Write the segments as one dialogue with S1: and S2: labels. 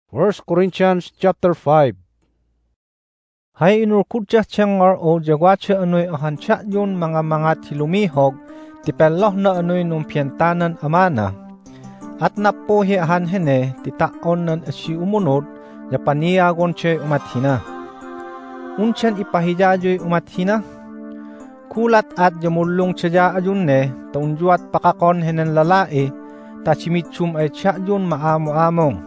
S1: 1 Corinthians chapter 5.
S2: Hay inurkudja tiyang o jagwacha anoy ahancha yun mga tilumihog, tipelloh na anoy numpientanan amana. At napohi ahan hene, titaon nan asyi umunod, yapaniagon che umathina. Unchan ipahijajoy umathina? Kulat at jamulung tsaja ayun ne, taunjuat pakakon henen lalai, tachimitsum ay tsa yun maamo-among.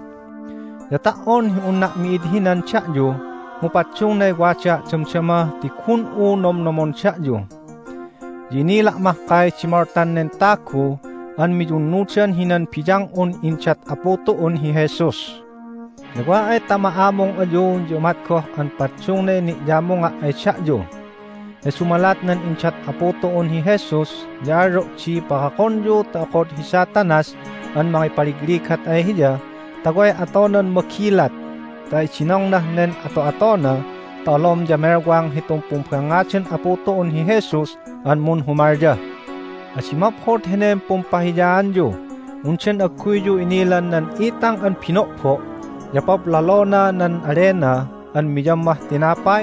S2: Yataon hiunak miidhinan tiyakyo, mupatsyong na igwacha tsamtsama tikun nom-nomon tiyakyo. Jinilak mahkay chimartan nen taku, an mijunuchan hinan pijang inchat apotoon hi Jesus. Nagwa ay tamaamong ayo, jumatko an patsyong na inikjamo nga ay tiyakyo. E sumalat nan inchat apotoon hi Jesus, jaro chi pakakonyo takot hi Satanas, an mga paliglikat ay hiya, tagoy atonon makilat, tay sinong na nen ato-atona, talom jamerwang hitong pumpangachan aputoon hi Jesus, an mun humarja. Asimaphot henen pumpahijaan jo, unchen akuyo inilan nan itang an pinokpo, yapap lalona nan arena, an mijamah tinapay,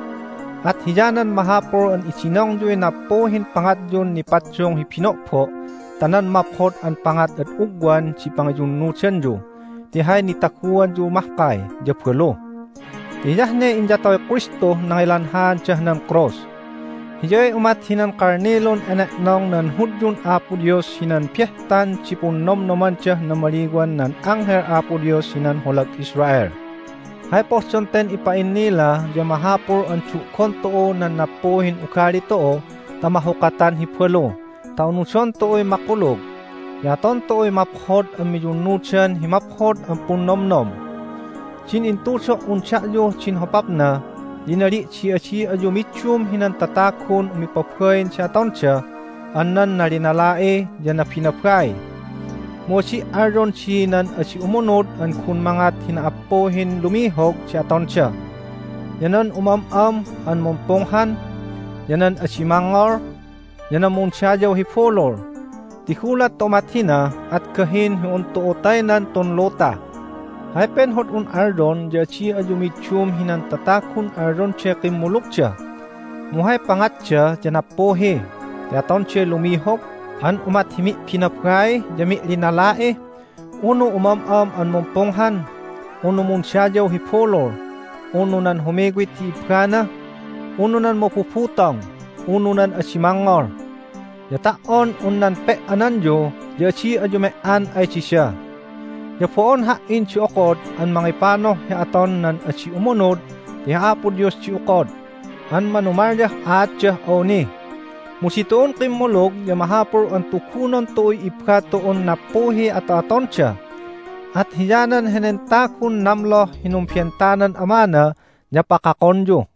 S2: at hijanan mahapor an isinong jo'y napohin pangat yun ni patsyong hi pinokpo, tanan maphot an pangat at ugwan si pangajunuchan jo, tihay ni takuan ju mahkay, japwelo. Tiyahne injatoy Kristo nangilanhan tiyah ng cross. Hijoy umat hinan karnilon enak nong nan hudyun Apo Diyos hinan piyehtan chipun nom-noman tiyah na maliguan nan angher Apo Diyos hinan hulag Israel. Hay posyonten ipain nila, jamahapor ang tsukon too nan napohin ukari too, tamahukatan hipwelo, taunusyon too'y makulog. Yaton too'y maphod ang mijunuchan himaphod ang punnomnom. Chin intusok unchakyo chin hopap na, dinari chi ayo mitchum hinan tatakon umipapkain siya toncha, anan na rinalae yan na pinapkay. Mo si aron chi nan asi umunod ang kun mangat hinaapohin lumihog siya toncha. Yanan umamam ang mumponghan, yanan asi mangor, yanan munchadyaw hipolor. Tikulat tomatina at kahin hiunto otaynan ton lota. Hay penhot un ardon jachi ajumitchum hinan tatakun ardon che kimulukcha. Muhay pangatcha janapohe, yaton che lumihok, an umathimi pinapkay jami linalae, uno umamam an mumponghan, uno munsyadyaw hipolor, uno nan humigwit ipkana, uno nan mopuputang, uno nan asimangor. Yataon unan pe ananjo, yachi ajume an ay chisya. Yapoon hain chi okod, an mangipano aton nan achi umunod, ya Apo Diyos chi ukod, an manumarya atya oni. Musitoon kimulog, ya mahapor ang tukunon to'y ipkatoon na puhi at aton siya. At hiyanan henentakon namlo hinumpyentanan amana, ya pakakonjo.